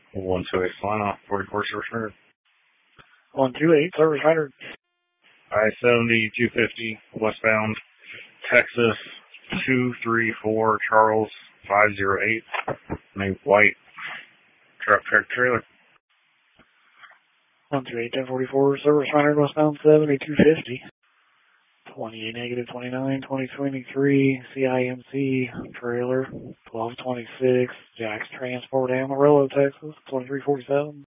128 flying off 44 service rendered. 128 service rendered. I-70 250 westbound Texas 234 Charles 508. Named White. Truck trailer. 128 1044 service rendered westbound 70 250. 28 negative 29 2023 CIMC trailer 1226 Jack's Transport Amarillo, Texas 2347.